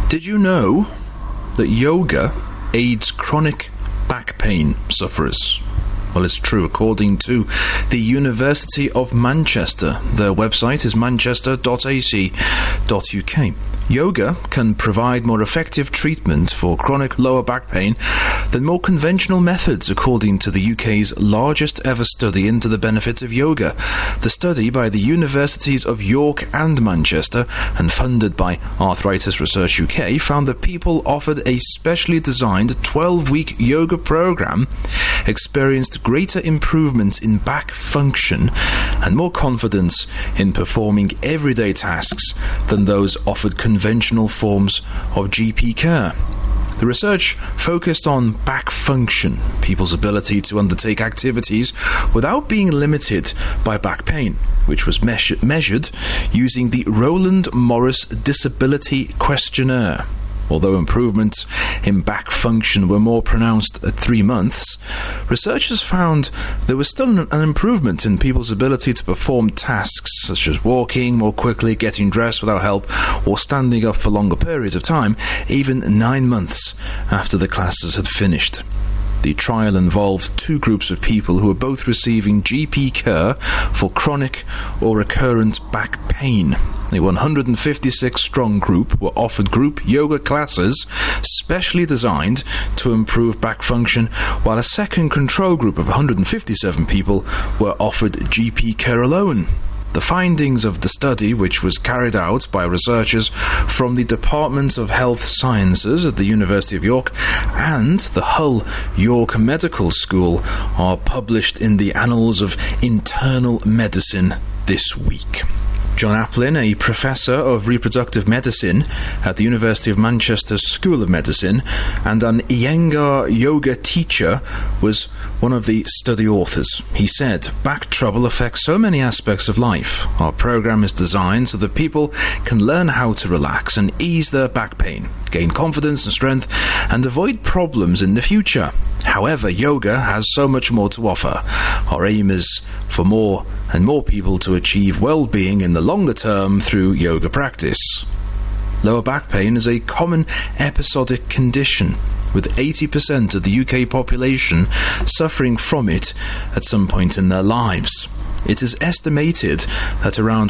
Did you know that yoga aids chronic back pain sufferers? Well, it's true. According to the University of Manchester, their website is manchester.ac.uk. Yoga can provide more effective treatment for chronic lower back pain than more conventional methods, according to the UK's largest ever study into the benefits of yoga. The study, by the Universities of York and Manchester and funded by Arthritis Research UK, found that people offered a specially designed 12-week yoga program experienced greater improvements in back function and more confidence in performing everyday tasks than those offered conventional forms of GP care. The research focused on back function, people's ability to undertake activities without being limited by back pain, which was measured using the Roland Morris Disability Questionnaire. Although improvements in back function were more pronounced at 3 months, researchers found there was still an improvement in people's ability to perform tasks such as walking more quickly, getting dressed without help, or standing up for longer periods of time, even 9 months after the classes had finished. The trial involved 2 groups of people who were both receiving GP care for chronic or recurrent back pain. A 156-strong group were offered group yoga classes specially designed to improve back function, while a second control group of 157 people were offered GP care alone. The findings of the study, which was carried out by researchers from the Department of Health Sciences at the University of York and the Hull York Medical School, are published in the Annals of Internal Medicine this week. John Aplin, a professor of reproductive medicine at the University of Manchester's School of Medicine and an Iyengar yoga teacher, was one of the study authors. He said, "Back trouble affects so many aspects of life. Our program is designed so that people can learn how to relax and ease their back pain, gain confidence and strength, and avoid problems in the future. However, yoga has so much more to offer. Our aim is for more and more people to achieve well-being in the longer term through yoga practice." Lower back pain is a common episodic condition, with 80% of the UK population suffering from it at some point in their lives. It is estimated that around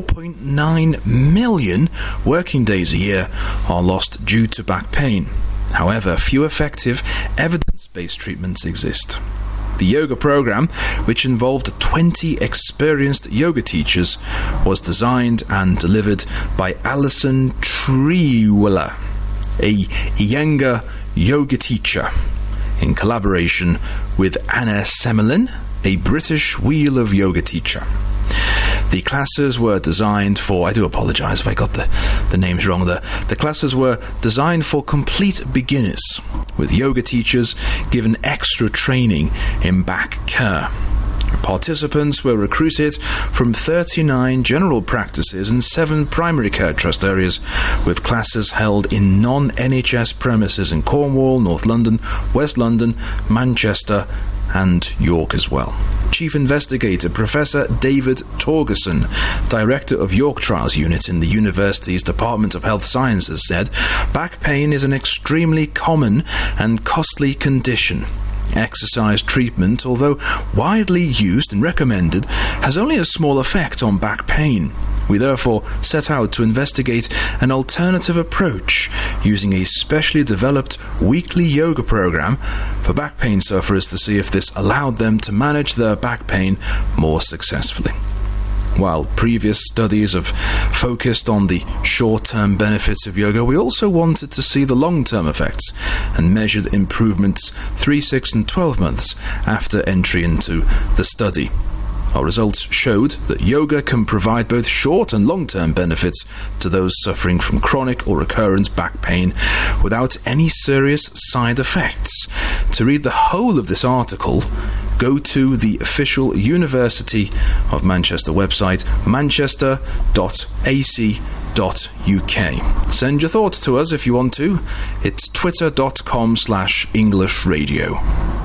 4.9 million working days a year are lost due to back pain. However, few effective evidence-based treatments exist. The yoga program, which involved 20 experienced yoga teachers, was designed and delivered by Alison Triwala, a Iyengar yoga teacher, in collaboration with Anna Semelin, a British Wheel of Yoga teacher. The classes were designed for... I do apologise if I got the names wrong there. The classes were designed for complete beginners, with yoga teachers given extra training in back care. Participants were recruited from 39 general practices and 7 primary care trust areas, with classes held in non-NHS premises in Cornwall, North London, West London, Manchester and York as well. Chief Investigator Professor David Torgerson, Director of York Trials Unit in the University's Department of Health Sciences, said, "Back pain is an extremely common and costly condition. Exercise treatment, although widely used and recommended, has only a small effect on back pain. We therefore set out to investigate an alternative approach using a specially developed weekly yoga program for back pain sufferers to see if this allowed them to manage their back pain more successfully." While previous studies have focused on the short-term benefits of yoga, we also wanted to see the long-term effects and measured improvements 3, 6 and 12 months after entry into the study. Our results showed that yoga can provide both short and long-term benefits to those suffering from chronic or recurrent back pain without any serious side effects. To read the whole of this article, go to the official University of Manchester website, manchester.ac.uk. Send your thoughts to us if you want to. It's twitter.com/EnglishRadio.